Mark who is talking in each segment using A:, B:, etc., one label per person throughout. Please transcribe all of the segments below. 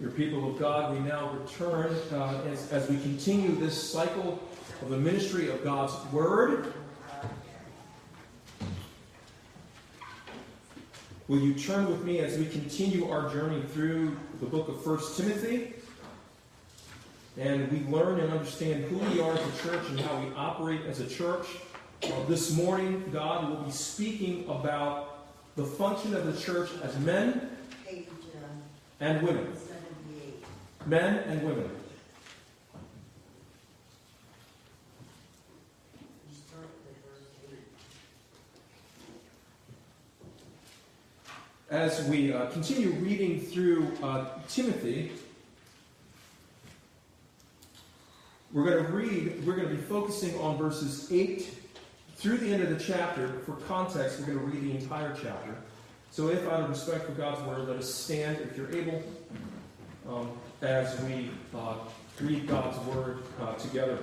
A: Your people of God, we now return as we continue this cycle of the ministry of God's Word. Will you turn with me as we continue our journey through the book of 1 Timothy? And we learn and understand who we are as a church and how we operate as a church. This morning, God will be speaking about the function of the church as men and women. Men and women. As we continue reading through Timothy, we're going to be focusing on verses 8 through the end of the chapter. For context, we're going to read the entire chapter. So if out of respect for God's Word, let us stand, if you're able, as we read God's Word together.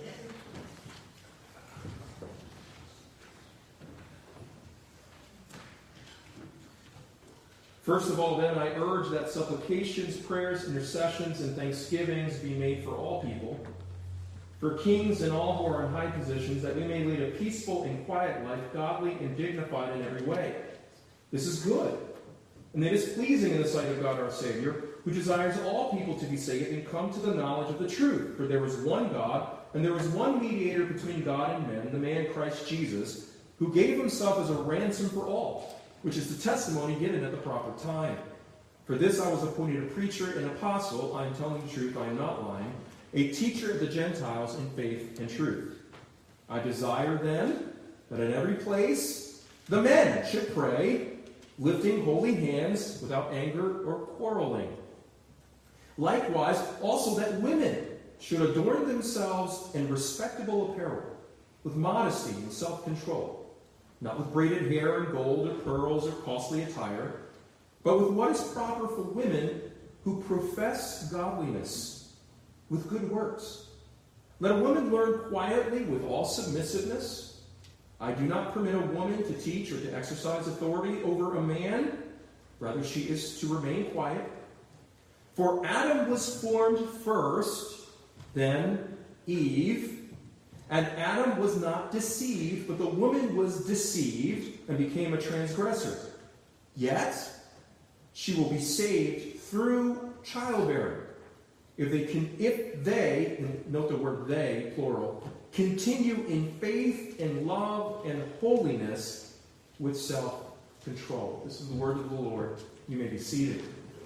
A: First of all, then, I urge that supplications, prayers, intercessions, and thanksgivings be made for all people, for kings and all who are in high positions, that we may lead a peaceful and quiet life, godly and dignified in every way. This is good, and it is pleasing in the sight of God our Savior, who desires all people to be saved and come to the knowledge of the truth. For there is one God, and there is one mediator between God and men, the man Christ Jesus, who gave himself as a ransom for all, which is the testimony given at the proper time. For this I was appointed a preacher and apostle. I am telling the truth, I am not lying. A teacher of the Gentiles in faith and truth. I desire then that in every place the men should pray, lifting holy hands without anger or quarreling. Likewise, also that women should adorn themselves in respectable apparel, with modesty and self-control, not with braided hair and gold or pearls or costly attire, but with what is proper for women who profess godliness with good works. Let a woman learn quietly with all submissiveness. I do not permit a woman to teach or to exercise authority over a man. Rather, she is to remain quiet. For Adam was formed first, then Eve. And Adam was not deceived, but the woman was deceived and became a transgressor. Yet, she will be saved through childbearing. If they, and note the word they, plural, continue in faith and love and holiness with self-control. This is the word of the Lord. You may be seated.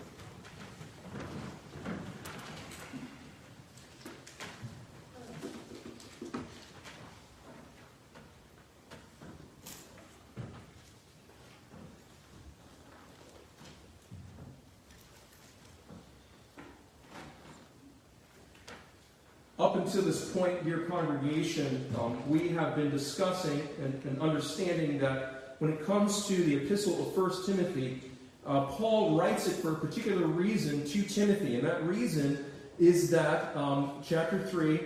A: Up until this point, dear congregation, we have been discussing and understanding that when it comes to the epistle of 1 Timothy, Paul writes it for a particular reason to Timothy. And that reason is that, chapter 3,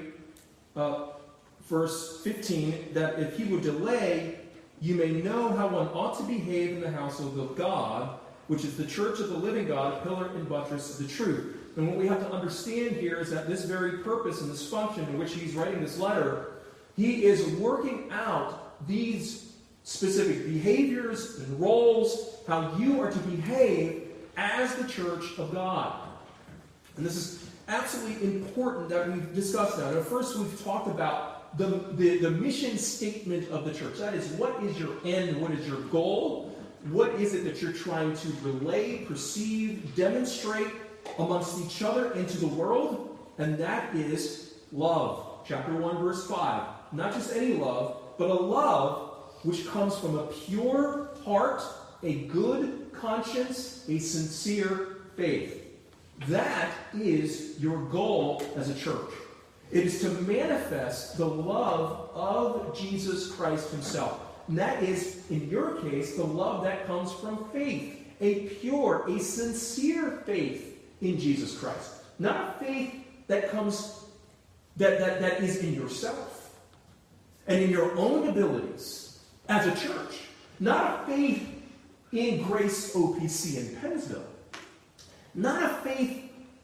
A: verse 15, that if he would delay, you may know how one ought to behave in the household of God, which is the church of the living God, a pillar and buttress of the truth. And what we have to understand here is that this very purpose and this function in which he's writing this letter, he is working out these specific behaviors and roles, how you are to behave as the church of God. And this is absolutely important that we've discussed now. Now, first, we've talked about the mission statement of the church. That is, what is your end? What is your goal? What is it that you're trying to relay, perceive, demonstrate amongst each other and to the world? And that is love. Chapter 1, verse 5. Not just any love, but a love which comes from a pure heart, a good conscience, a sincere faith. That is your goal as a church. It is to manifest the love of Jesus Christ himself. And that is, in your case, the love that comes from faith. A pure, a sincere faith in Jesus Christ. Not a faith that comes, that is in yourself and in your own abilities as a church. Not a faith in Grace OPC in Pennsville. Not a faith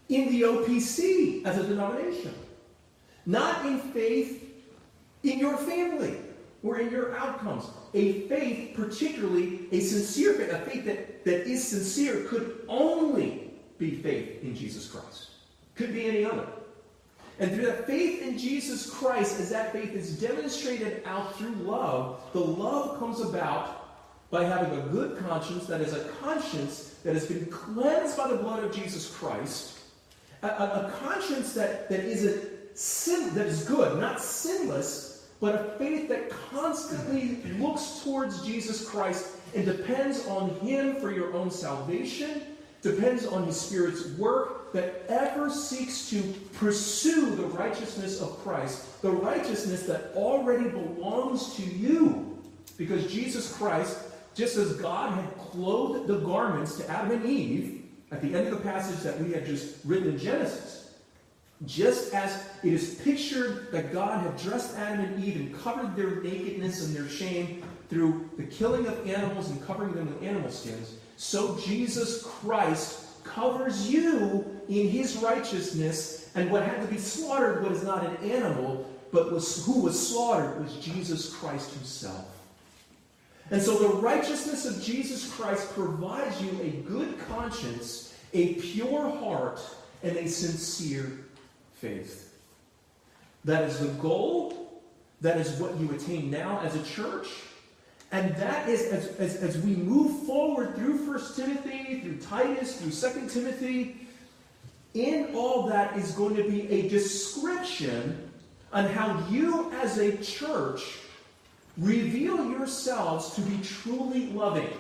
A: in the OPC as a denomination. Not in faith in your family or in your outcomes. A faith, particularly a sincere faith, a faith that is sincere, could only be faith in Jesus Christ. Could be any other. And through that faith in Jesus Christ, as that faith is demonstrated out through love, the love comes about by having a good conscience, that is a conscience that has been cleansed by the blood of Jesus Christ, a conscience that isn't sin, that is good, not sinless, but a faith that constantly looks towards Jesus Christ and depends on Him for your own salvation, depends on His Spirit's work, that ever seeks to pursue the righteousness of Christ, the righteousness that already belongs to you. Because Jesus Christ, just as God had clothed the garments to Adam and Eve, at the end of the passage that we had just written in Genesis, just as it is pictured that God had dressed Adam and Eve and covered their nakedness and their shame through the killing of animals and covering them with animal skins, so Jesus Christ covers you in His righteousness, and what had to be slaughtered was not an animal, but who was slaughtered was Jesus Christ Himself. And so the righteousness of Jesus Christ provides you a good conscience, a pure heart, and a sincere faith. That is the goal. That is what you attain now as a church. And that is, as we move forward through 1 Timothy, through Titus, through 2 Timothy, in all that is going to be a description on how you as a church reveal yourselves to be truly loving,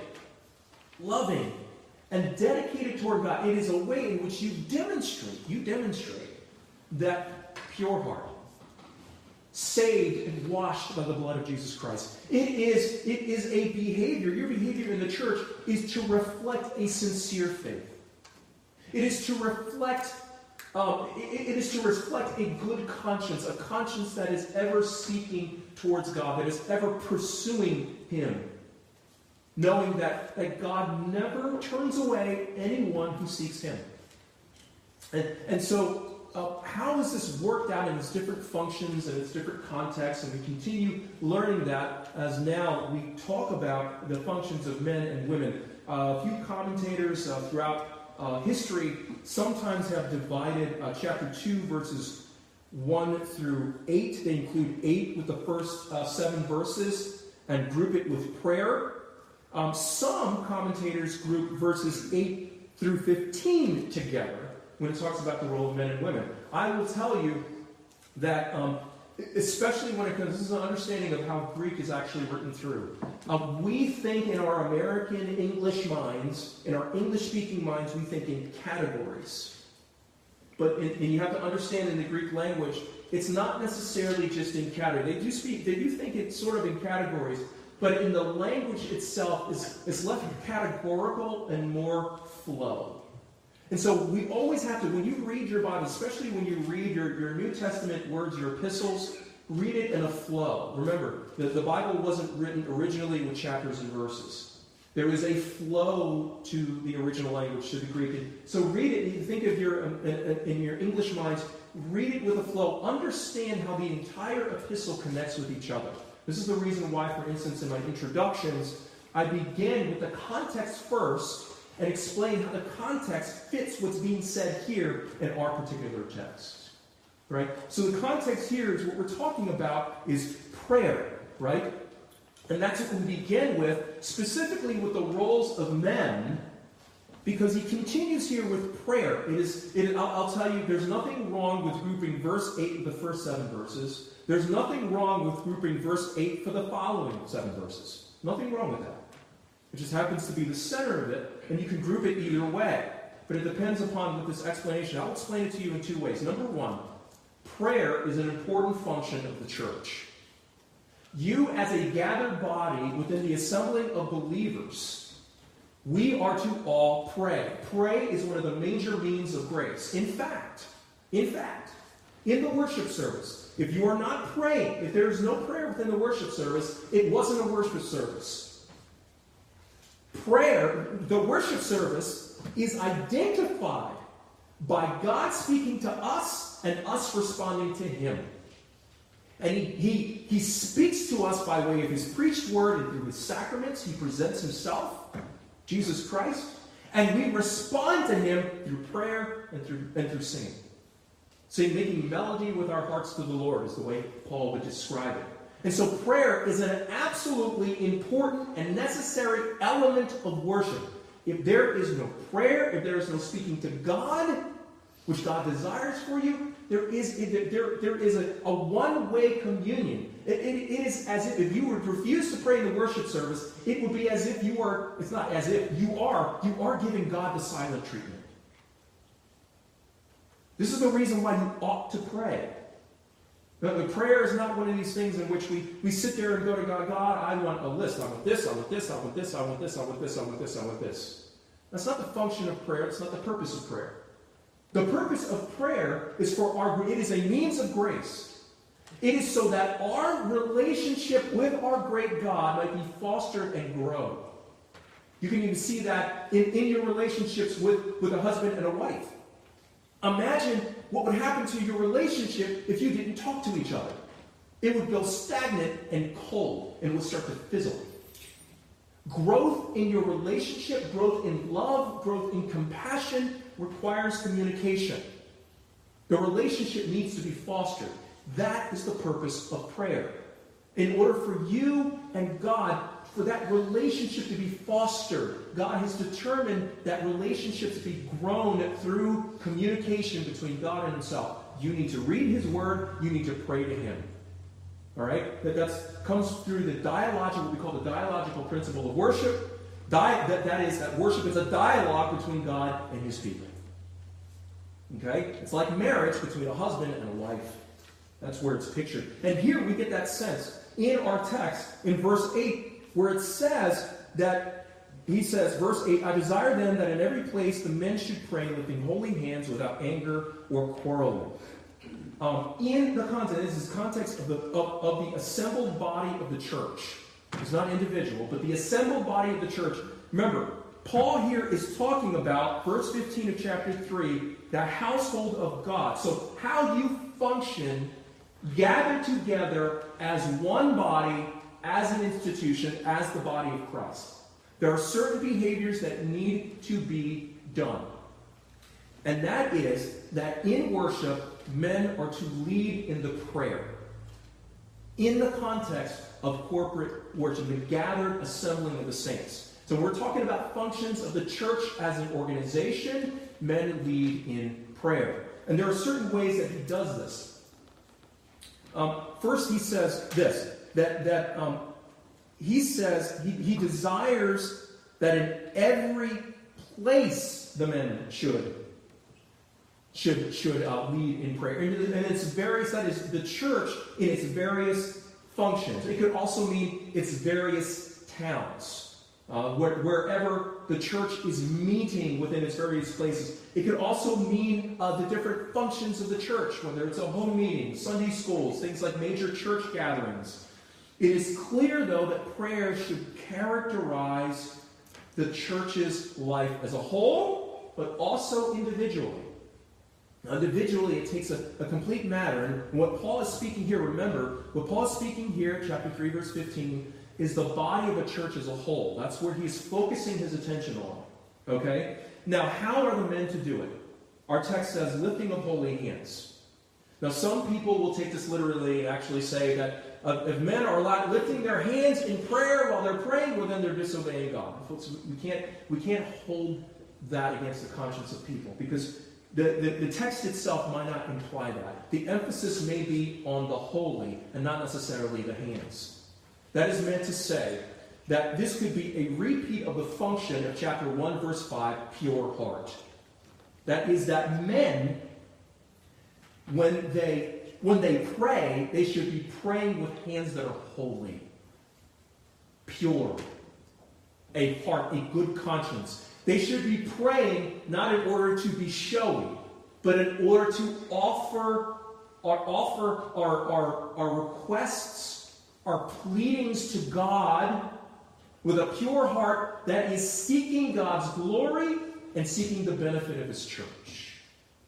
A: and dedicated toward God. It is a way in which you demonstrate that pure heart, saved and washed by the blood of Jesus Christ. It is a behavior. Your behavior in the church is to reflect a sincere faith. It is to reflect a good conscience, a conscience that is ever seeking towards God, that is ever pursuing Him, knowing that God never turns away anyone who seeks Him. And so, how is this worked out in its different functions and its different contexts? And we continue learning that as now we talk about the functions of men and women. A few commentators throughout history sometimes have divided chapter 2, verses 1 through 8. They include 8 with the first 7 verses and group it with prayer. Some commentators group verses 8 through 15 together when it talks about the role of men and women. I will tell you that, especially when it comes, this is an understanding of how Greek is actually written through. We think in our American English minds, in our English-speaking minds, we think in categories. But and you have to understand in the Greek language, it's not necessarily just in categories. They do think it's sort of in categories, but in the language itself is less categorical and more flow. And so we always have to, when you read your Bible, especially when you read your New Testament words, your epistles, read it in a flow. Remember, the Bible wasn't written originally with chapters and verses. There is a flow to the original language, to the Greek. And so read it, you think of in your English minds, read it with a flow. Understand how the entire epistle connects with each other. This is the reason why, for instance, in my introductions, I begin with the context first, and explain how the context fits what's being said here in our particular text. Right? So the context here is what we're talking about is prayer, right? And that's what we begin with, specifically with the roles of men, because he continues here with prayer. I'll tell you, there's nothing wrong with grouping verse 8 with the first 7 verses. There's nothing wrong with grouping verse 8 for the following 7 verses. Nothing wrong with that. It just happens to be the center of it, and you can group it either way. But it depends upon what this explanation. I'll explain it to you in 2 ways. Number 1, prayer is an important function of the church. You, as a gathered body within the assembling of believers, we are to all pray. Pray is one of the major means of grace. In fact, in the worship service, if you are not praying, if there is no prayer within the worship service, it wasn't a worship service. Prayer, the worship service, is identified by God speaking to us and us responding to him. And he speaks to us by way of his preached word and through his sacraments. He presents himself, Jesus Christ, and we respond to him through prayer and through singing. See, making melody with our hearts to the Lord is the way Paul would describe it. And so prayer is an absolutely important and necessary element of worship. If there is no prayer, if there is no speaking to God, which God desires for you, there is a one-way communion. It is as if you were to refuse to pray in the worship service, it would be as if you are, it's not as if, you are giving God the silent treatment. This is the reason why you ought to pray. The prayer is not one of these things in which we sit there and go to God, God, I want a list. I want this, I want this, I want this, I want this, I want this, I want this, I want this. That's not the function of prayer. It's not the purpose of prayer. The purpose of prayer is it is a means of grace. It is so that our relationship with our great God might be fostered and grow. You can even see that in your relationships with a husband and a wife. Imagine what would happen to your relationship if you didn't talk to each other. It would go stagnant and cold and would start to fizzle. Growth in your relationship, growth in love, growth in compassion requires communication. The relationship needs to be fostered. That is the purpose of prayer. In order for you and God, for that relationship to be fostered, God has determined that relationship to be grown through communication between God and himself. You need to read his word. You need to pray to him. All right? That comes through what we call the dialogical principle of worship. That worship is a dialogue between God and his people. Okay? It's like marriage between a husband and a wife. That's where it's pictured. And here we get that sense in our text, in verse 8, where it says that, he says, verse 8, I desire then that in every place the men should pray, lifting holy hands without anger or quarreling. In the context, this is context of the assembled body of the church. It's not individual, but the assembled body of the church. Remember, Paul here is talking about, verse 15 of chapter 3, the household of God. So how you function, gathered together as one body, as an institution, as the body of Christ. There are certain behaviors that need to be done. And that is that in worship, men are to lead in the prayer. In the context of corporate worship, the gathered assembling of the saints. So we're talking about functions of the church as an organization. Men lead in prayer. And there are certain ways that he does this. First, he says this, he says he desires that in every place the men should lead in prayer. And it's various, that is, the church in its various functions. It could also mean its various towns. Wherever the church is meeting within its various places. It could also mean the different functions of the church, whether it's a home meeting, Sunday schools, things like major church gatherings. It is clear, though, that prayer should characterize the church's life as a whole, but also individually. Individually, it takes a complete matter. And what Paul is speaking here, remember, what Paul is speaking here, chapter 3, verse 15, is the body of a church as a whole. That's where he's focusing his attention on. Okay? Now, how are the men to do it? Our text says, lifting of holy hands. Now, some people will take this literally and actually say that if men are lifting their hands in prayer while they're praying, well, then they're disobeying God. Folks, we can't hold that against the conscience of people, because the text itself might not imply that. The emphasis may be on the holy and not necessarily the hands. That is meant to say that this could be a repeat of the function of chapter 1, verse 5, pure heart. That is that men, when they pray, they should be praying with hands that are holy, pure, a heart, a good conscience. They should be praying not in order to be showy, but in order to offer our requests, our pleadings to God with a pure heart that is seeking God's glory and seeking the benefit of his church.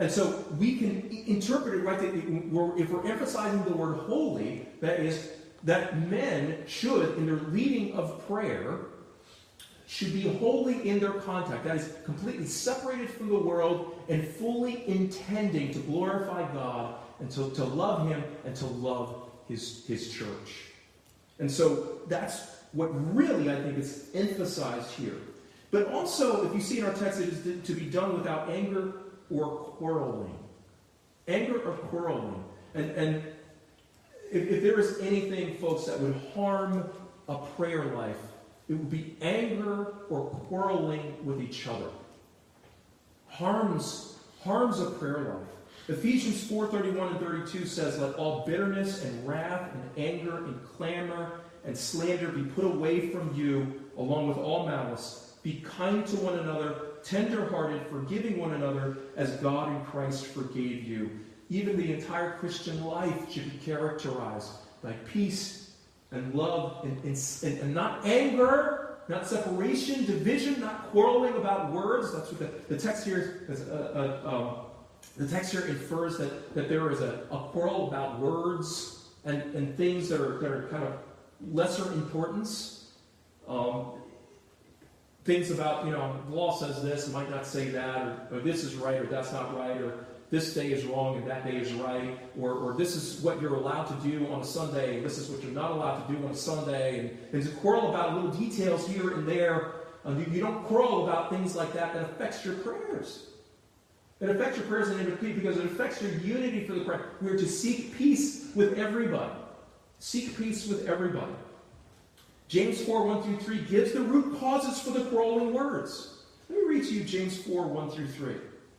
A: And so we can interpret it right that if we're emphasizing the word holy, that is, that men should, in their leading of prayer, should be holy in their contact. That is, completely separated from the world and fully intending to glorify God and to love Him and to love His church. And so that's what really, I think, is emphasized here. But also, if you see in our text, it is to be done without anger or quarreling. Anger or quarreling. And if there is anything, folks, that would harm a prayer life, it would be anger or quarreling with each other. Harms a prayer life. Ephesians 4:31 and 32 says, "Let all bitterness and wrath and anger and clamor and slander be put away from you, along with all malice. Be kind to one another, tender-hearted, forgiving one another, as God in Christ forgave you." Even the entire Christian life should be characterized by peace and love and not anger, not separation, division, not quarreling about words. That's what the text here is. The text here infers that there is a quarrel about words and things that are kind of lesser importance. Things about, the law says this, might not say that, or this is right, or that's not right, or this day is wrong and that day is right, or this is what you're allowed to do on a Sunday, and this is what you're not allowed to do on a Sunday, and to quarrel about little details here and there. You don't quarrel about things like that affects your prayers. It affects your prayers because it affects your unity for the prayer. We're to seek peace with everybody. Seek peace with everybody. James 4:1-3 gives the root causes for the quarreling words. Let me read to you James 4:1-3.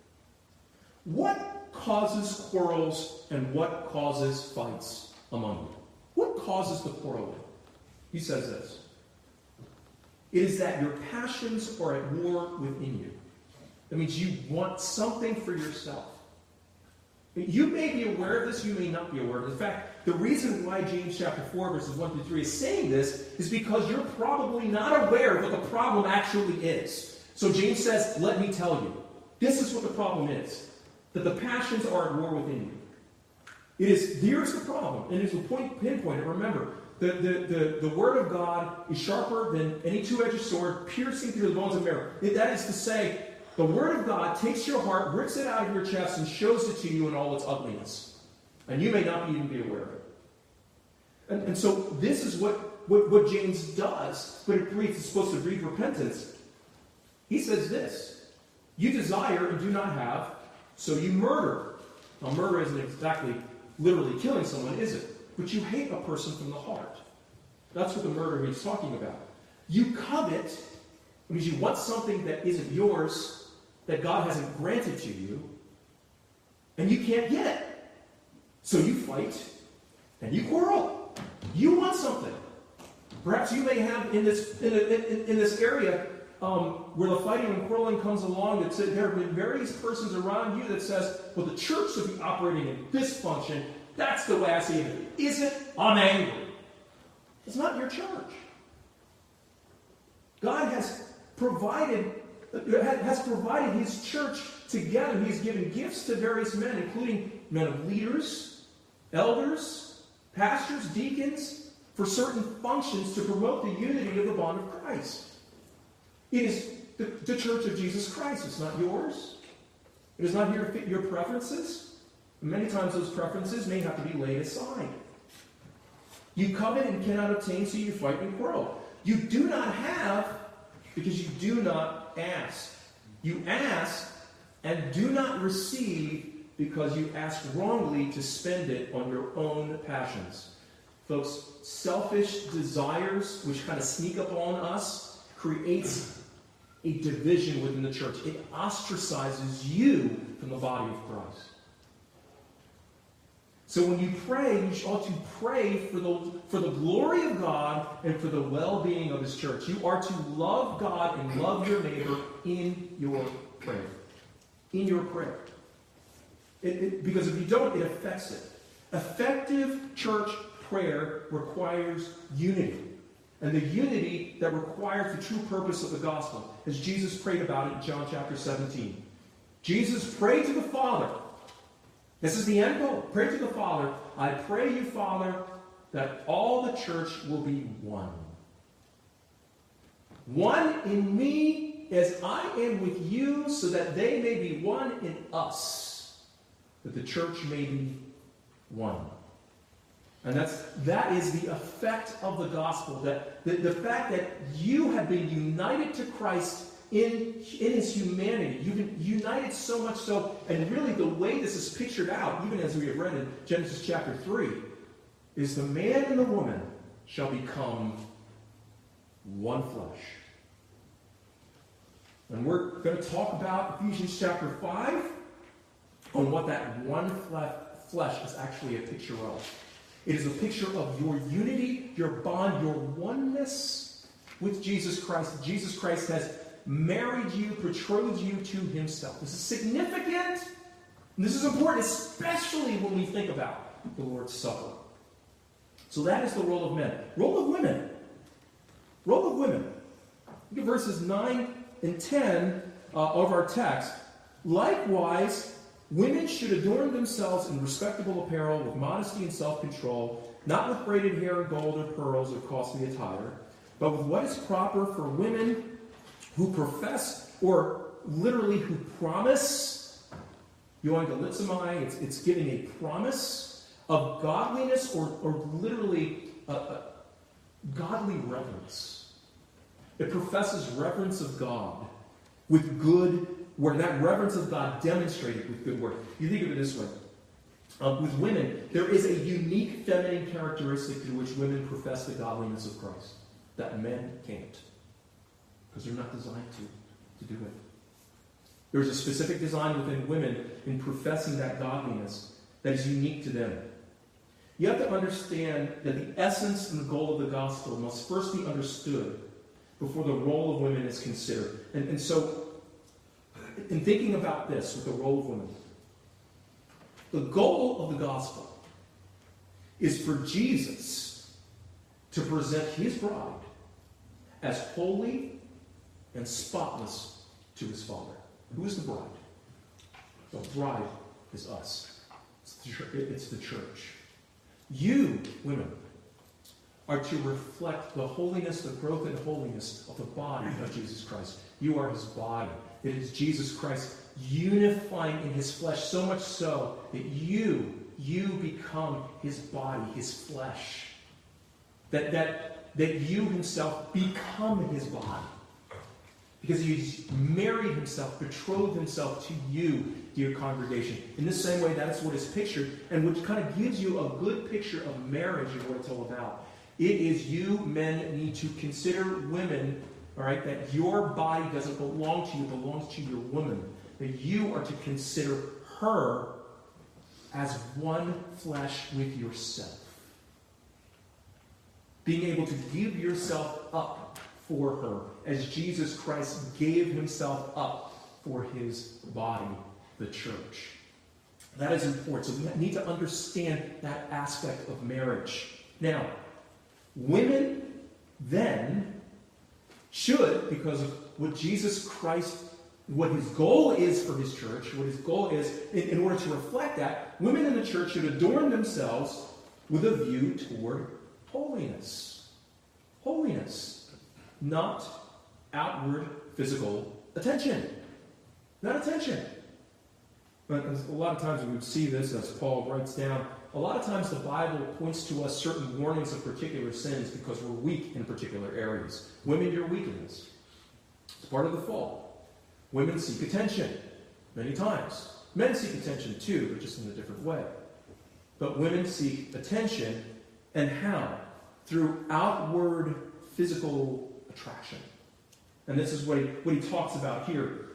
A: What causes quarrels and what causes fights among you? What causes the quarreling? He says this. It is that your passions are at war within you. That means you want something for yourself. You may be aware of this, you may not be aware of it. In fact, the reason why James chapter 4, verses 1-3 is saying this is because you're probably not aware of what the problem actually is. So James says, let me tell you. This is what the problem is. That the passions are at war within you. Here's the problem. And it's a pinpoint. And remember, the word of God is sharper than any two-edged sword, piercing through the bones and marrow. That is to say, the Word of God takes your heart, rips it out of your chest, and shows it to you in all its ugliness. And you may not even be aware of it. And so this is what James does, but it's supposed to breed repentance. He says this: you desire and do not have, so you murder. Now, murder isn't exactly literally killing someone, is it? But you hate a person from the heart. That's what the murder he's talking about. You covet, because you want something that isn't yours, that God hasn't granted to you, and you can't get it. So you fight, and you quarrel. You want something. Perhaps you may have in this area where the fighting and quarreling comes along, that there have been various persons around you that says, well, the church should be operating in this function. That's the way I see it. Is it? I'm angry. It's not your church. God has provided His church together. He's given gifts to various men, including men of leaders, elders, pastors, deacons, for certain functions to promote the unity of the bond of Christ. It is the church of Jesus Christ. It's not yours. It is not here to fit your preferences. And many times those preferences may have to be laid aside. You covet and cannot obtain, so you fight and quarrel. You do not have because you do not ask. You ask and do not receive because you ask wrongly to spend it on your own passions. Folks, selfish desires, which kind of sneak up on us, creates a division within the church. It ostracizes you from the body of Christ. So when you pray, you ought to pray for the glory of God and for the well-being of His church. You are to love God and love your neighbor in your prayer. In your prayer. Because if you don't, it affects it. Effective church prayer requires unity. And the unity that requires the true purpose of the gospel, as Jesus prayed about it in John chapter 17. Jesus prayed to the Father, This is the end goal. Pray to the Father. I pray you, Father, that all the church will be one. One in me as I am with you, so that they may be one in us, that the church may be one. And that is the effect of the gospel, that the fact that you have been united to Christ in his humanity. You've been united so much so, and really the way this is pictured out, even as we have read in Genesis chapter 3, is the man and the woman shall become one flesh. And we're going to talk about Ephesians chapter 5 on what that one flesh is actually a picture of. It is a picture of your unity, your bond, your oneness with Jesus Christ. Jesus Christ has married you, betrothed you to himself. This is significant. And this is important, especially when we think about the Lord's Supper. So that is the role of men. Role of women. Role of women. Look at verses 9 and 10 of our text. Likewise, women should adorn themselves in respectable apparel with modesty and self-control, not with braided hair and gold or pearls or costly attire, but with what is proper for women who profess, or literally who promise, euangelizomai, it's giving a promise of godliness, or literally godly reverence. It professes reverence of God with good work. That reverence of God demonstrated with good work. You think of it this way. With women, there is a unique feminine characteristic through which women profess the godliness of Christ that men can't. Because they're not designed to do it. There's a specific design within women in professing that godliness that is unique to them. You have to understand that the essence and the goal of the gospel must first be understood before the role of women is considered. And so, in thinking about this with the role of women, the goal of the gospel is for Jesus to present his bride as holy and spotless to his Father. Who is the bride? The bride is us. It's the church. You, women, are to reflect the holiness, the growth and holiness of the body of Jesus Christ. You are his body. It is Jesus Christ unifying in his flesh, so much so that you become his body, his flesh. That you himself become his body. Because he's married himself, betrothed himself to you, dear congregation. In the same way, that's what is pictured, and which kind of gives you a good picture of marriage and what it's all about. It is you, men, need to consider women, all right, that your body doesn't belong to you, it belongs to your woman. That you are to consider her as one flesh with yourself. Being able to give yourself up for her, as Jesus Christ gave himself up for his body, the church. That is important. So we need to understand that aspect of marriage. Now, women then should, because of what Jesus Christ, what his goal is for his church, what his goal is, in order to reflect that, women in the church should adorn themselves with a view toward holiness. Holiness. Not outward physical attention. Not attention. But a lot of times we would see this as Paul writes down. A lot of times the Bible points to us certain warnings of particular sins because we're weak in particular areas. Women, you're weak in this. It's part of the fall. Women seek attention many times. Men seek attention too, but just in a different way. But women seek attention, and how? Through outward physical attraction. And this is what he talks about here.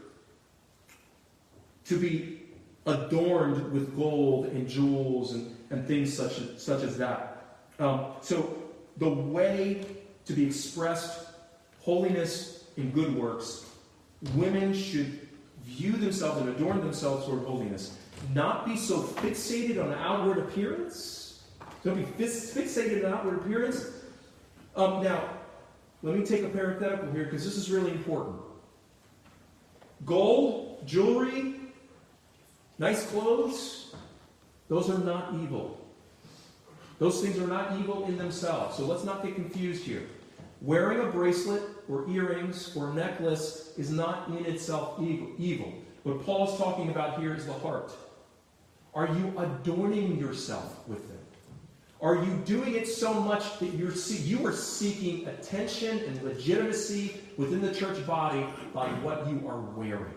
A: To be adorned with gold and jewels and things such as that. So the way to be expressed holiness in good works, women should view themselves and adorn themselves toward holiness. Not be so fixated on outward appearance. Don't be fixated on outward appearance. Now, let me take a parenthetical here because this is really important. Gold, jewelry, nice clothes, Those are not evil. Those things are not evil in themselves. So let's not get confused here. Wearing a bracelet or earrings or necklace is not in itself evil. What Paul is talking about here is the heart. Are you adorning yourself with them? Are you doing it so much that you are seeking attention and legitimacy within the church body by what you are wearing?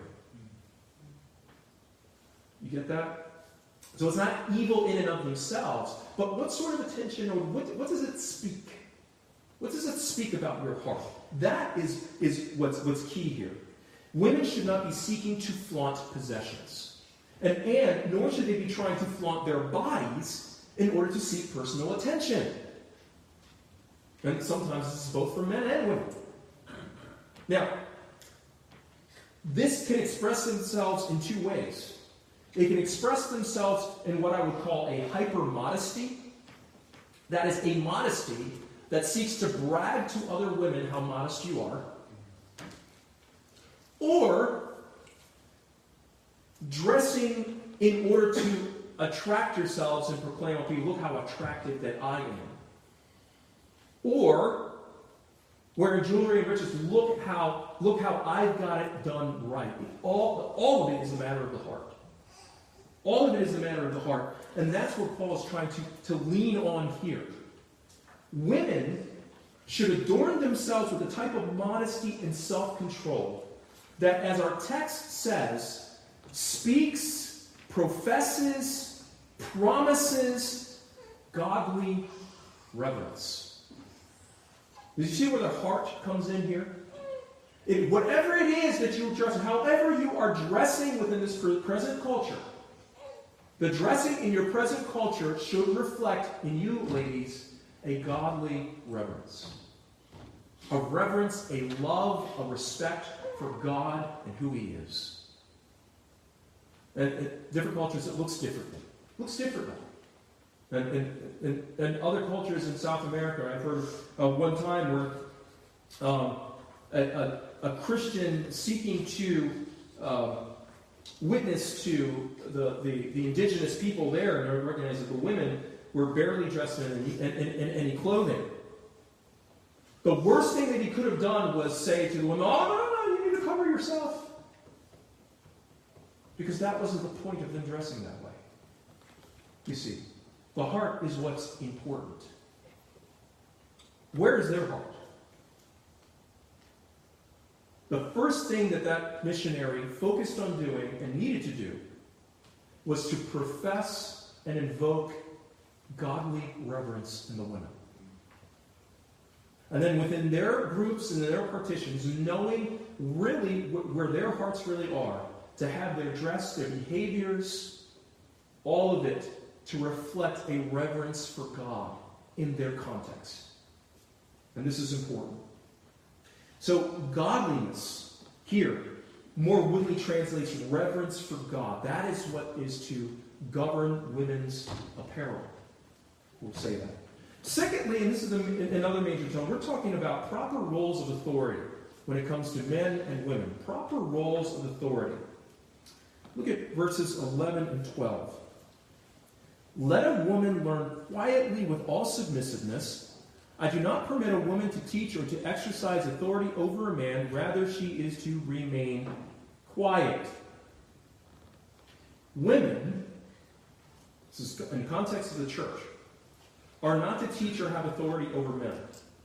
A: You get that? So it's not evil in and of themselves, but what sort of attention, or what does it speak? What does it speak about your heart? That is what's key here. Women should not be seeking to flaunt possessions. And nor should they be trying to flaunt their bodies in order to seek personal attention. And sometimes this is both for men and women. Now, this can express themselves in two ways. They can express themselves in what I would call a hyper-modesty. That is a modesty that seeks to brag to other women how modest you are. Or dressing in order to attract yourselves and proclaim, okay, look how attractive that I am. Or wearing jewelry and riches, look how I've got it done right. All of it is a matter of the heart. All of it is a matter of the heart. And that's what Paul is trying to lean on here. Women should adorn themselves with a type of modesty and self-control that, as our text says, speaks, professes, promises godly reverence. Did you see where the heart comes in here? Whatever it is that you're dressing, however you are dressing within this present culture, the dressing in your present culture should reflect in you, ladies, a godly reverence. A reverence, a love, a respect for God and who He is. And different cultures, it looks differently. And other cultures in South America, I've heard of one time where a Christian seeking to witness to the indigenous people there, and recognize that the women were barely dressed in any clothing. The worst thing that he could have done was say to the women, oh, no, you need to cover yourself. Because that wasn't the point of them dressing that way. You see, the heart is what's important. Where is their heart? The first thing that missionary focused on doing and needed to do was to profess and invoke godly reverence in the women. And then within their groups and their partitions, knowing really where their hearts really are, to have their dress, their behaviors, all of it to reflect a reverence for God in their context. And this is important. So godliness here more wittily translates reverence for God. That is what is to govern women's apparel. We'll say that. Secondly, and this is another major tone, we're talking about proper roles of authority when it comes to men and women. Proper roles of authority. Look at verses 11 and 12. Let a woman learn quietly with all submissiveness. I do not permit a woman to teach or to exercise authority over a man. Rather, she is to remain quiet. Women, this is in context of the church, are not to teach or have authority over men.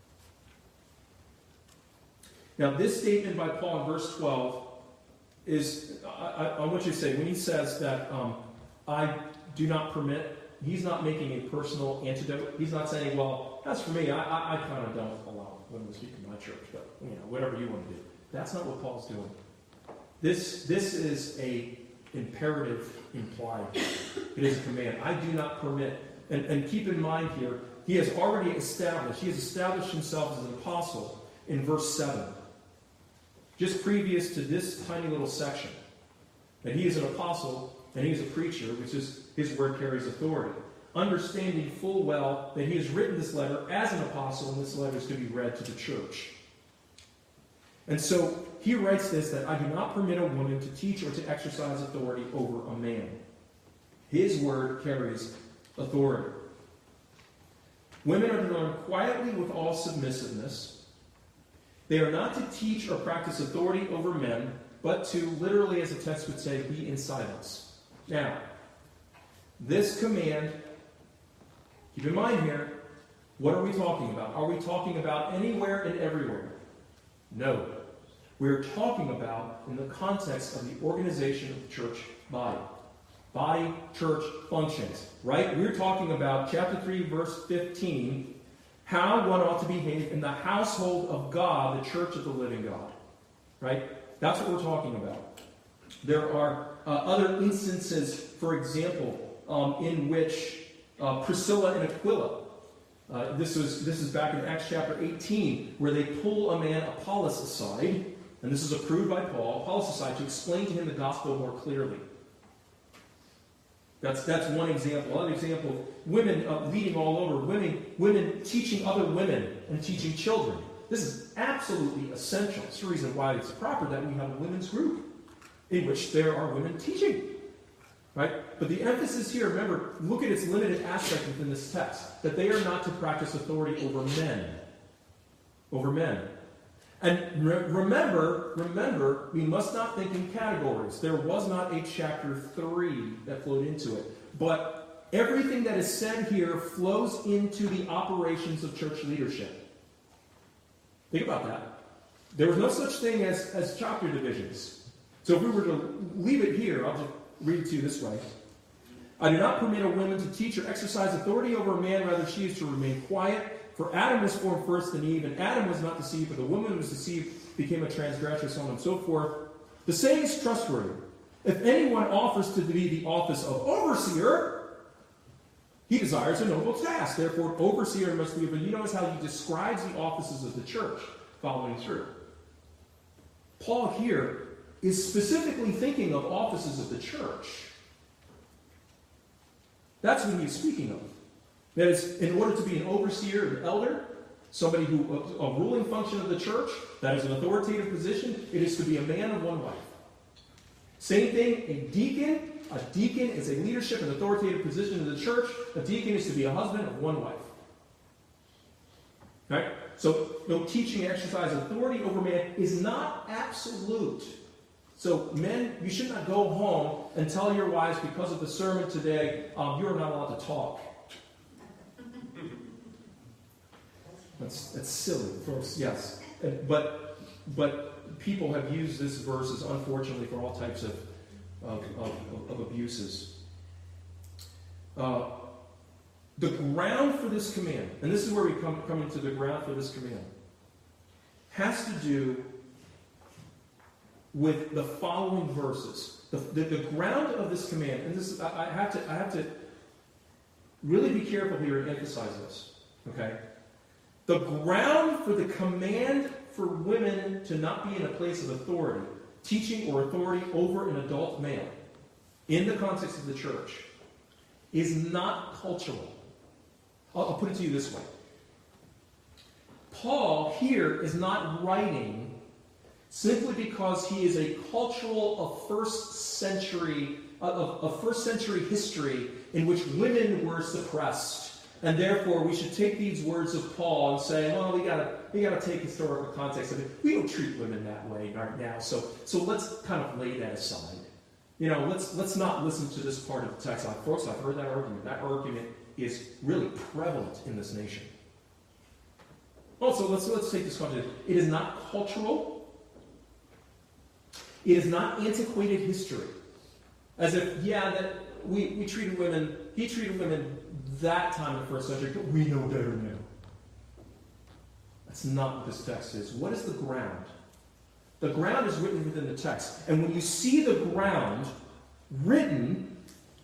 A: Now, this statement by Paul in verse 12 is, I want you to say, when he says that I do not permit, he's not making a personal antidote. He's not saying, well, as for me, I kind of don't allow women to speak in my church, but whatever you want to do. That's not what Paul's doing. This is a imperative implied. It is a command. I do not permit. And keep in mind here, he has established himself as an apostle in verse 7. Just previous to this tiny little section. That he is an apostle and he is a preacher, which is his word carries authority. Understanding full well that he has written this letter as an apostle, and this letter is to be read to the church. And so he writes this, that I do not permit a woman to teach or to exercise authority over a man. His word carries authority. Women are to learn quietly with all submissiveness. They are not to teach or practice authority over men, but to, literally as the text would say, be in silence. Now, this command, keep in mind here, what are we talking about? Are we talking about anywhere and everywhere? No. We're talking about in the context of the organization of the church body. Body, church, functions. Right? We're talking about chapter 3, verse 15, how one ought to behave in the household of God, the church of the living God. Right? That's what we're talking about. There are other instances, for example, in which Priscilla and Aquila, this is back in Acts chapter 18, where they pull a man, Apollos, aside, and this is approved by Paul, Apollos aside, to explain to him the gospel more clearly. That's one example. Another example, women leading all over, women teaching other women and teaching children. This is absolutely essential. It's the reason why it's proper that we have a women's group in which there are women teaching. Right? But the emphasis here, remember, look at its limited aspect within this text, that they are not to practice authority over men. Over men. And remember, we must not think in categories. There was not a chapter 3 that flowed into it. But everything that is said here flows into the operations of church leadership. Think about that. There was no such thing as chapter divisions. So if we were to leave it here, I'll just read it to you this way. I do not permit a woman to teach or exercise authority over a man, rather she is to remain quiet. For Adam was formed first than Eve, and Adam was not deceived, but the woman who was deceived became a transgressor, so on and so forth. The saying is trustworthy. If anyone offers to be the office of overseer, he desires a noble task. Therefore, overseer must be. But you notice how he describes the offices of the church following through. Paul here is specifically thinking of offices of the church. That's what he's speaking of. That is, in order to be an overseer, an elder, somebody who, a ruling function of the church, that is an authoritative position, it is to be a man of one wife. Same thing, a deacon. A deacon is a leadership and authoritative position in the church. A deacon is to be a husband of one wife. Right? So, no teaching and exercise authority over man is not absolute. So, men, you should not go home and tell your wives, because of the sermon today, you are not allowed to talk. That's silly, folks. Yes, but people have used this verse, unfortunately, for all types of abuses. The ground for this command, and this is where we come into the ground for this command, has to do with the following verses. The ground of this command, and this I have to really be careful here and emphasize this. Okay. The ground for the command for women to not be in a place of authority, teaching or authority over an adult male, in the context of the church, is not cultural. I'll put it to you this way. Paul here is not writing simply because he is a cultural of first century history in which women were suppressed. And therefore, we should take these words of Paul and say, well, we gotta take historical context of it. We don't treat women that way right now, so let's kind of lay that aside. You know, let's not listen to this part of the text. Folks, I've heard that argument. That argument is really prevalent in this nation. Also, let's take this context. It is not cultural. It is not antiquated history. As if, that we treated women, he treated women that time in the first century, but we know better now. That's not what this text is. What is the ground? The ground is written within the text. And when you see the ground written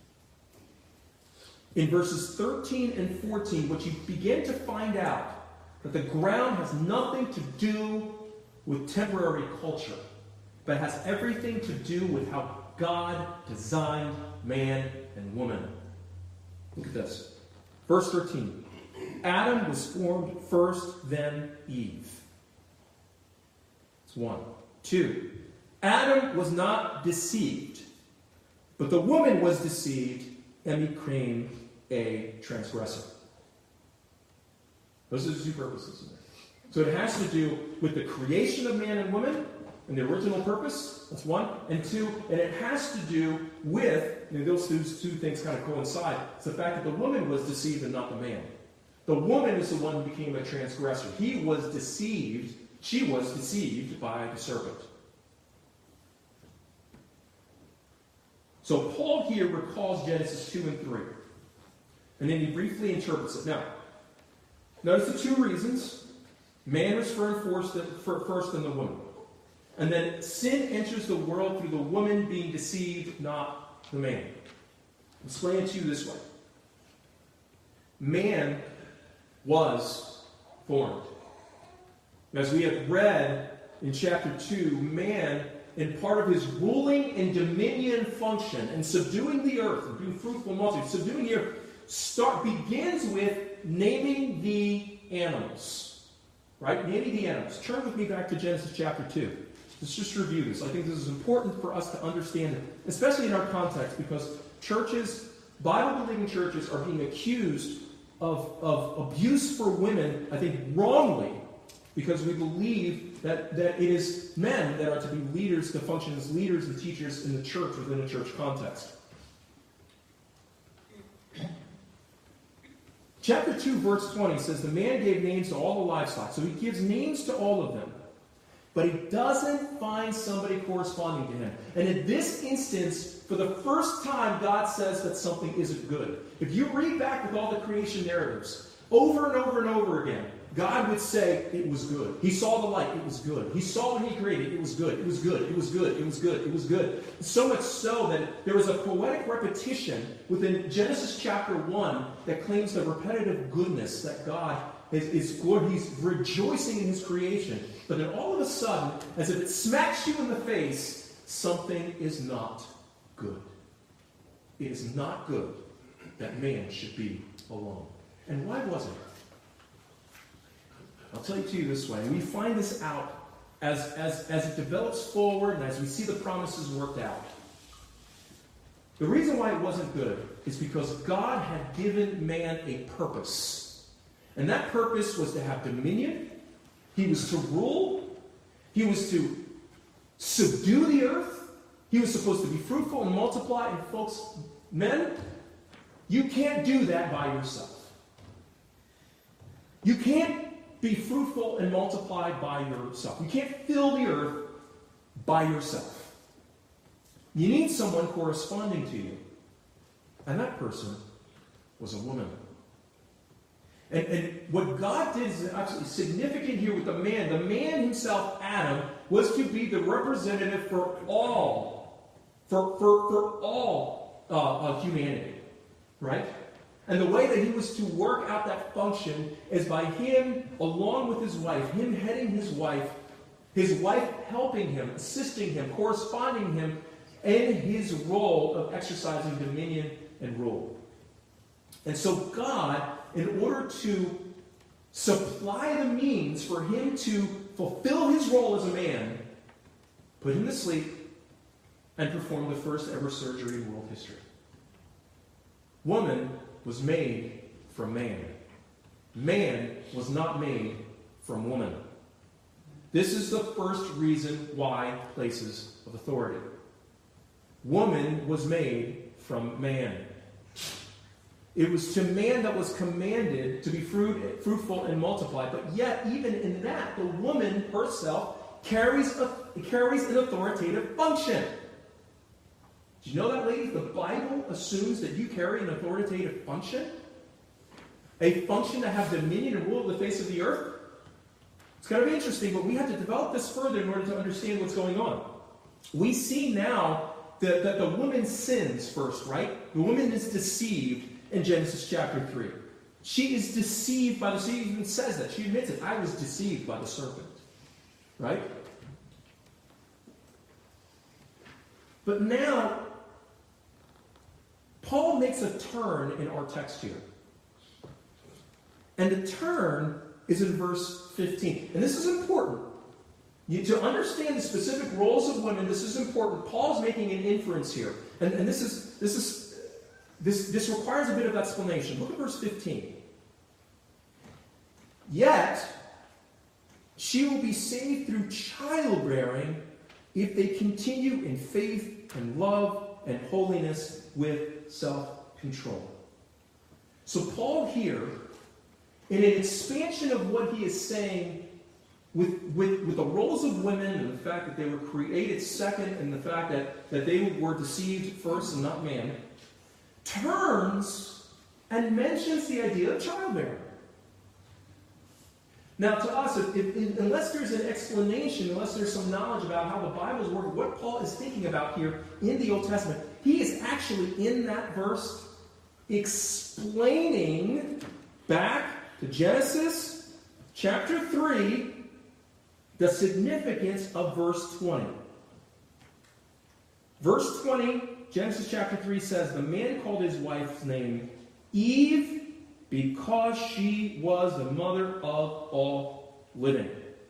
A: in verses 13 and 14, what you begin to find out that the ground has nothing to do with temporary culture, but has everything to do with how God designed man and woman. Look at this. Verse 13. Adam was formed first, then Eve. That's 1. 2. Adam was not deceived, but the woman was deceived and became a transgressor. Those are the two purposes. So it has to do with the creation of man and woman and the original purpose. That's one. And two, and it has to do with, those two things kind of coincide. It's the fact that the woman was deceived and not the man. The woman is the one who became a transgressor. He was deceived. She was deceived by the serpent. So Paul here recalls Genesis 2 and 3. And then he briefly interprets it. Now, notice the two reasons. Man was first than the woman. And then sin enters the world through the woman being deceived, not the man. I'll explain it to you this way. Man was formed. As we have read in chapter 2, man, in part of his ruling and dominion function and subduing the earth and being fruitful multitude, subduing the earth, begins with naming the animals. Right? Naming the animals. Turn with me back to Genesis chapter 2. Let's just review this. I think this is important for us to understand it, especially in our context, because churches, Bible-believing churches, are being accused of abuse for women, I think wrongly, because we believe that it is men that are to be leaders, to function as leaders and teachers in the church within a church context. Chapter 2, verse 20 says, the man gave names to all the livestock. So he gives names to all of them. But he doesn't find somebody corresponding to him. And in this instance, for the first time, God says that something isn't good. If you read back with all the creation narratives, over and over and over again, God would say it was good. He saw the light, it was good. He saw what he created, it was good, it was good, it was good, it was good, it was good. So much so that there was a poetic repetition within Genesis chapter 1 that claims the repetitive goodness that God is good. He's rejoicing in his creation. But then all of a sudden, as if it smacks you in the face, something is not good. It is not good that man should be alone. And why wasn't it? I'll tell it to you this way. We find this out as it develops forward and as we see the promises worked out. The reason why it wasn't good is because God had given man a purpose. And that purpose was to have dominion. He was to rule. He was to subdue the earth. He was supposed to be fruitful and multiply. And folks, men, you can't do that by yourself. You can't be fruitful and multiply by yourself. You can't fill the earth by yourself. You need someone corresponding to you. And that person was a woman. And what God did is absolutely significant here with the man. The man himself, Adam, was to be the representative for all, for all humanity, right? And the way that he was to work out that function is by him, along with his wife, him heading his wife helping him, assisting him, corresponding him in his role of exercising dominion and rule. And so God, in order to supply the means for him to fulfill his role as a man, put him to sleep and performed the first ever surgery in world history. Woman was made from man. Man was not made from woman. This is the first reason why places of authority. Woman was made from man. It was to man that was commanded to be fruitful and multiply. But yet, even in that, the woman herself carries an authoritative function. Do you know that, ladies? The Bible assumes that you carry an authoritative function. A function to have dominion and rule of the face of the earth. It's going to be interesting, but we have to develop this further in order to understand what's going on. We see now that the woman sins first, right? The woman is deceived in Genesis chapter 3. She is deceived by she even says that. She admits it. I was deceived by the serpent. Right? But now, Paul makes a turn in our text here. And the turn is in verse 15. And this is important. To understand the specific roles of women, this is important. Paul's making an inference here. And this is this requires a bit of explanation. Look at verse 15. Yet, she will be saved through childbearing if they continue in faith and love and holiness with self-control. So Paul here, in an expansion of what he is saying with the roles of women and the fact that they were created second and the fact that they were deceived first and not man, turns and mentions the idea of childbearing. Now, to us, unless there's an explanation, unless there's some knowledge about how the Bible's working, what Paul is thinking about here in the Old Testament, he is actually in that verse explaining back to Genesis chapter 3 the significance of verse 20. Verse 20, Genesis chapter 3 says, the man called his wife's name Eve because she was the mother of all living.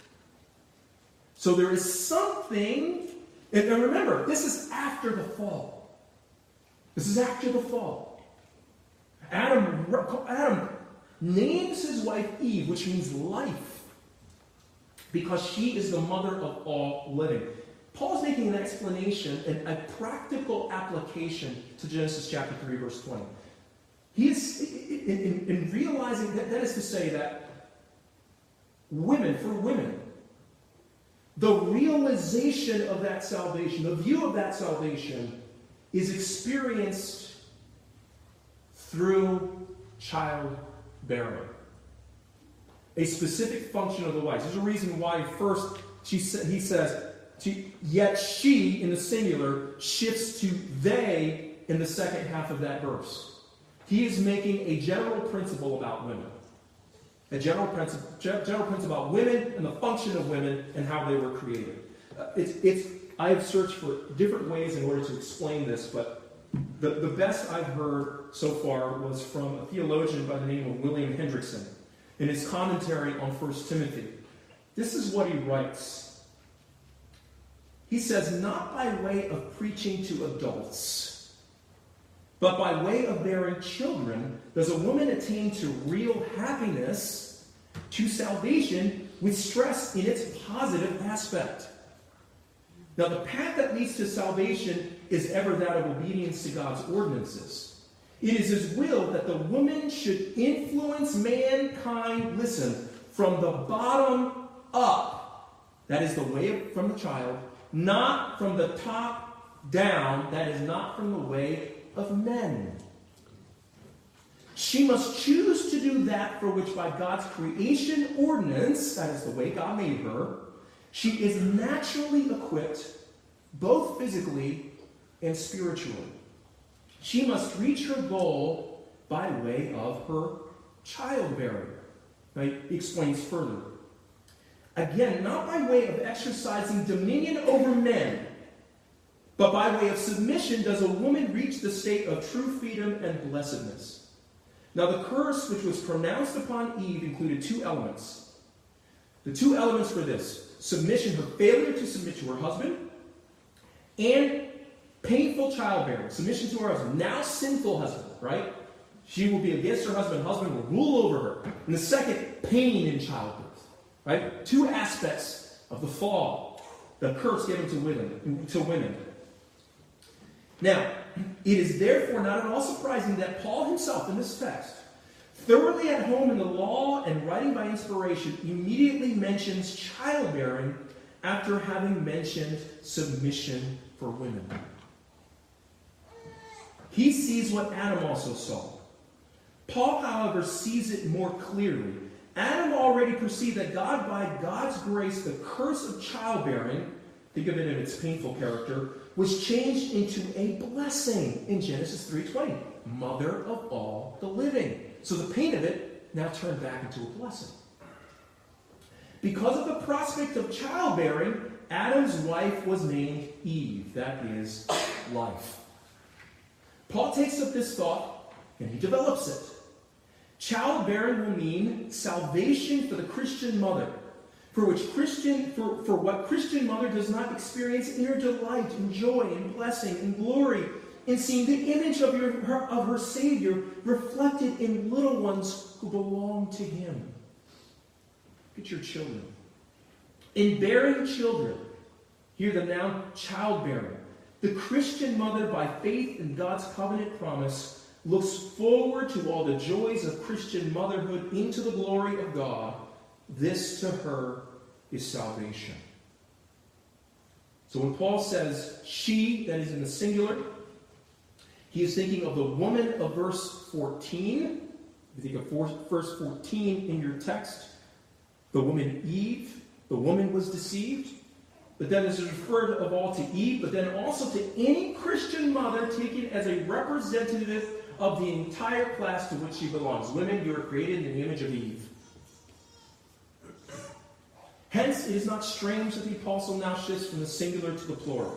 A: So there is something, and remember, this is after the fall. This is after the fall. Adam names his wife Eve, which means life, because she is the mother of all living. Paul's making an explanation and a practical application to Genesis chapter 3, verse 20. He is, in realizing that is to say that for women, the realization of that salvation, the view of that salvation, is experienced through childbearing. A specific function of the wife. There's a reason why first he says, yet she, in the singular, shifts to they in the second half of that verse. He is making a general principle about women. A general principle about women and the function of women and how they were created. I have searched for different ways in order to explain this, but the best I've heard so far was from a theologian by the name of William Hendrickson in his commentary on 1 Timothy. This is what he writes. He says, not by way of preaching to adults, but by way of bearing children, does a woman attain to real happiness, to salvation, with stress in its positive aspect. Now, the path that leads to salvation is ever that of obedience to God's ordinances. It is his will that the woman should influence mankind, listen, from the bottom up. That is the way from the child, not from the top down. That is not from the way of men. She must choose to do that for which by God's creation ordinance, that is the way God made her, she is naturally equipped, both physically and spiritually. She must reach her goal by way of her childbearing. Now, he explains further. Again, not by way of exercising dominion over men, but by way of submission does a woman reach the state of true freedom and blessedness. Now, the curse which was pronounced upon Eve included two elements. The two elements for this: submission, her failure to submit to her husband, and painful childbearing. Submission to her husband. Now sinful husband, right? She will be against her husband. Husband will rule over her. And the second, pain in childbirth. Right? Two aspects of the fall, the curse given to women. Now, it is therefore not at all surprising that Paul himself in this text, thoroughly at home in the law and writing by inspiration, immediately mentions childbearing after having mentioned submission for women. He sees what Adam also saw. Paul, however, sees it more clearly. Adam already perceived that God, by God's grace, the curse of childbearing, think of it in its painful character, was changed into a blessing in Genesis 3:20. Mother of all the living. So the pain of it now turned back into a blessing. Because of the prospect of childbearing, Adam's wife was named Eve. That is life. Paul takes up this thought and he develops it. Childbearing will mean salvation for the Christian mother, for what Christian mother does not experience inner delight and joy and blessing and glory in seeing the image of her Savior reflected in little ones who belong to him. Look at your children. In bearing children, hear the noun childbearing. The Christian mother, by faith in God's covenant promise, looks forward to all the joys of Christian motherhood into the glory of God. This to her is salvation. So when Paul says she, that is in the singular, he is thinking of the woman of verse 14. If you think of verse 14 in your text, the woman Eve, the woman was deceived. But then this is referred of all to Eve, but then also to any Christian mother taken as a representative of the entire class to which she belongs. Women, you are created in the image of Eve. Hence, it is not strange that the apostle now shifts from the singular to the plural.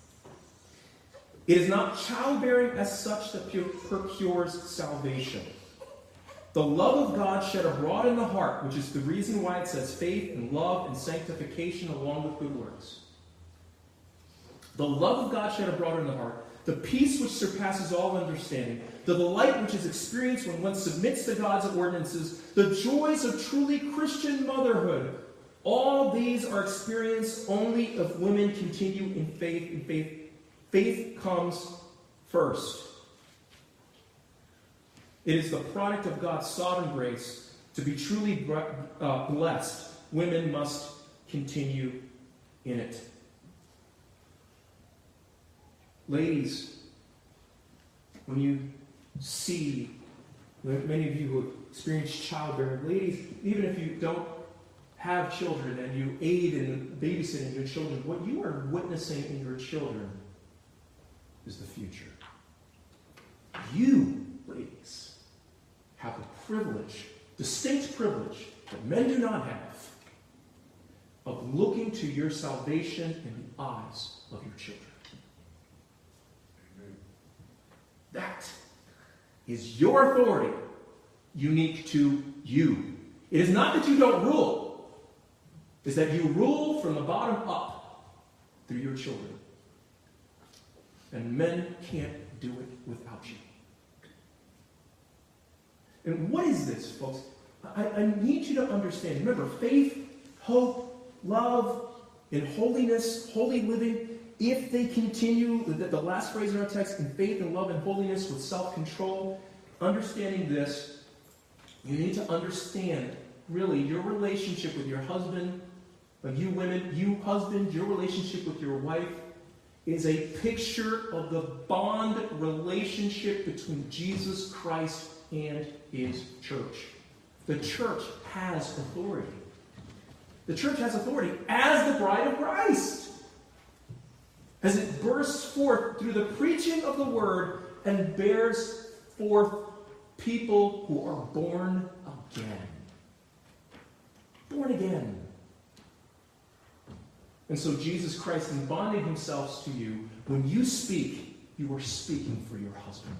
A: It is not childbearing as such that procures salvation. The love of God shed abroad in the heart, which is the reason why it says faith and love and sanctification along with good works. The love of God shed abroad in the heart, the peace which surpasses all understanding, the delight which is experienced when one submits to God's ordinances, the joys of truly Christian motherhood, all these are experienced only if women continue in faith. And faith comes first. It is the product of God's sovereign grace. To be truly blessed, women must continue in it. Ladies, when you see, many of you who experience childbearing, ladies, even if you don't have children and you aid in babysitting your children, what you are witnessing in your children is the future. You, ladies, have the privilege, distinct privilege, that men do not have, of looking to your salvation in the eyes of your children. Amen. That is your authority, unique to you. It is not that you don't rule. It's that you rule from the bottom up through your children. And men can't do it without you. And what is this, folks? I need you to understand. Remember, faith, hope, love, and holiness, holy living, if they continue, the last phrase in our text, in faith and love and holiness with self-control, understanding this, you need to understand, really, your relationship with your husband, like you women, you husband, your relationship with your wife is a picture of the bond relationship between Jesus Christ and his church. The church has authority. The church has authority as the bride of Christ. As it bursts forth through the preaching of the word and bears forth people who are born again. Born again. And so Jesus Christ, in bonding himself to you, when you speak, you are speaking for your husband.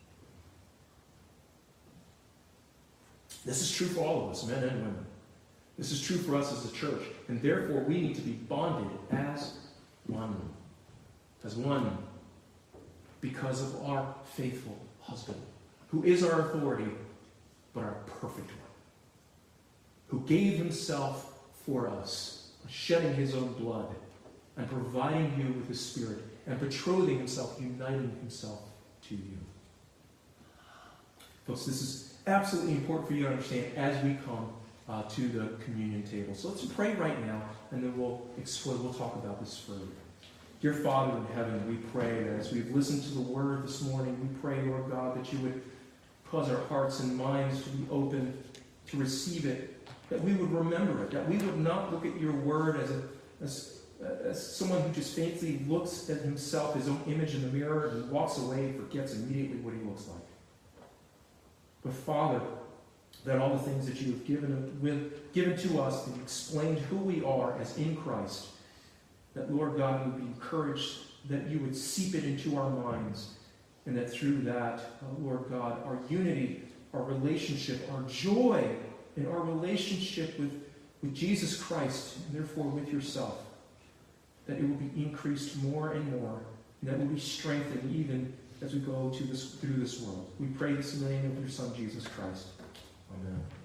A: This is true for all of us, men and women. This is true for us as a church. And therefore, we need to be bonded as one. As one. Because of our faithful husband, who is our authority, but our perfect one. Who gave himself for us, shedding his own blood, and providing you with his Spirit, and betrothing himself, uniting himself to you. Folks, this is absolutely important for you to understand as we come to the communion table. So let's pray right now, and then we'll talk about this further. Dear Father in heaven, we pray that as we've listened to the word this morning, we pray, Lord God, that you would cause our hearts and minds to be open to receive it, that we would remember it, that we would not look at your word as someone who just faintly looks at himself, his own image in the mirror, and walks away and forgets immediately what he looks like. But Father, that all the things that you have given to us and explained who we are as in Christ, that, Lord God, we would be encouraged, that you would seep it into our minds, and that through that, Lord God, our unity, our relationship, our joy in our relationship with Jesus Christ, and therefore with yourself, that it will be increased more and more, and that will be strengthened even as we go through this world. We pray this in the name of your Son, Jesus Christ. Amen.